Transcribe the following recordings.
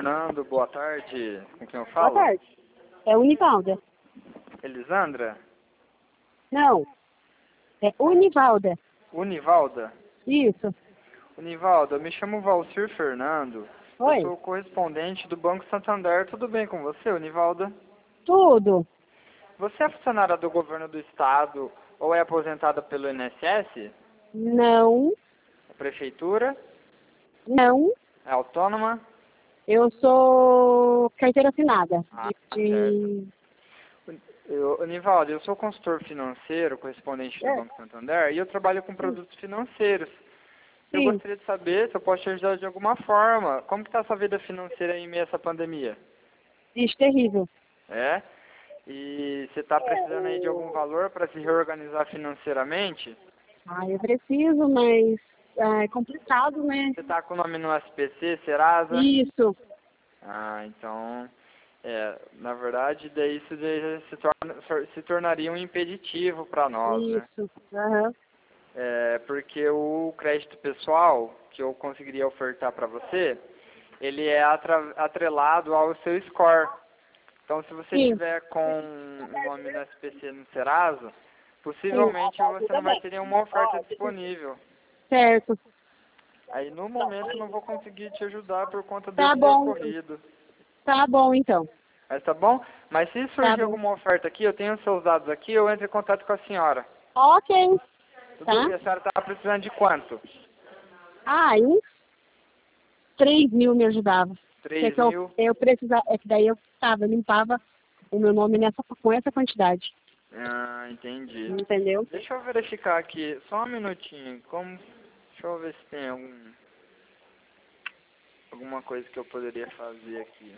Fernando, boa tarde. Com quem eu Boa falo? tarde. É Univalda. Elisandra? Não. É Univalda. Univalda? Isso. Univalda, eu me chamo Valcir Fernando. Eu Oi. sou o correspondente do Banco Santander. Tudo bem com você, Univalda? Tudo. Você é funcionária do governo do estado ou é aposentada pelo INSS? Não. A prefeitura? Não. É autônoma? Eu sou carteira assinada. Ah, certo. Nivaldo, eu sou consultor financeiro, correspondente do Banco Santander, e eu trabalho com produtos financeiros. Eu Sim. gostaria de saber se eu posso te ajudar de alguma forma. Como que está a sua vida financeira em meio a essa pandemia? Isso, terrível. É? E você está precisando aí de algum valor para se reorganizar financeiramente? Ah, eu preciso, mas é complicado, né? Você está com o nome no SPC, Serasa? Isso. Ah, então, na verdade, daí isso daí se tornaria um impeditivo para nós, né? Isso. Aham. Porque o crédito pessoal que eu conseguiria ofertar para você, ele é atrelado ao seu score. Então, se você Sim. tiver com um nome no SPC no Serasa, Sim. possivelmente você não vai ter nenhuma oferta disponível. Certo. Aí, no momento, eu não vou conseguir te ajudar por conta Tá desse bom. ocorrido. Tá bom, então. Mas tá bom? Mas se Tá surgir bom. alguma oferta aqui, eu tenho os seus dados aqui, eu entro em contato com a senhora. Ok. Tudo Tá? bem? A senhora está precisando de quanto? Ah, uns 3.000 me ajudava. É 3 que mil? eu precisava, é que daí eu limpava o meu nome com essa quantidade. Ah, entendi. Entendeu? Deixa eu verificar aqui, só um minutinho. Deixa eu ver se tem alguma coisa que eu poderia fazer aqui.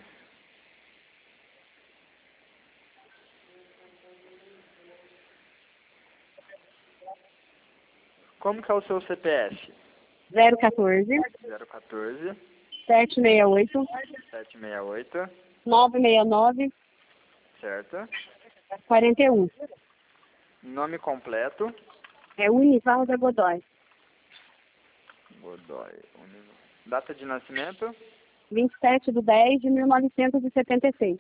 Como que é o seu CPF? 014 014 768 768, 969 certo? 41. Nome completo? É Univalda Godoy. Godoy. Data de nascimento? 27/10/1976.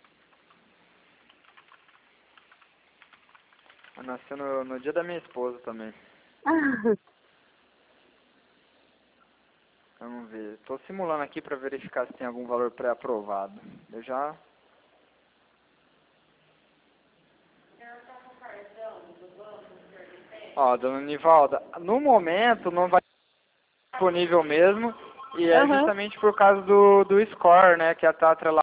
Nasceu no dia da minha esposa também. Ah, Vamos ver. Estou simulando aqui para verificar se tem algum valor pré-aprovado. Eu já... Ó, dona Nivalda, no momento não vai estar disponível mesmo. E é aham. justamente por causa do score, né? Que está atrelado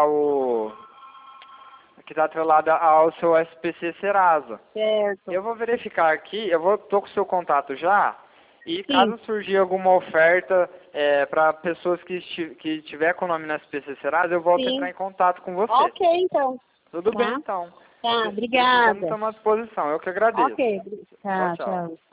ao seu SPC Serasa. Certo. Eu vou verificar aqui, tô com o seu contato já, e Sim. caso surgir alguma oferta para pessoas que tiver com o nome na SPC Serasa, eu volto a Sim. entrar em contato com você. Ok, então. Tudo bem, Tá? então. Tá, Precisando, obrigada. estamos à disposição. Eu que agradeço. Ok. Tchau, Tá, tchau. tchau.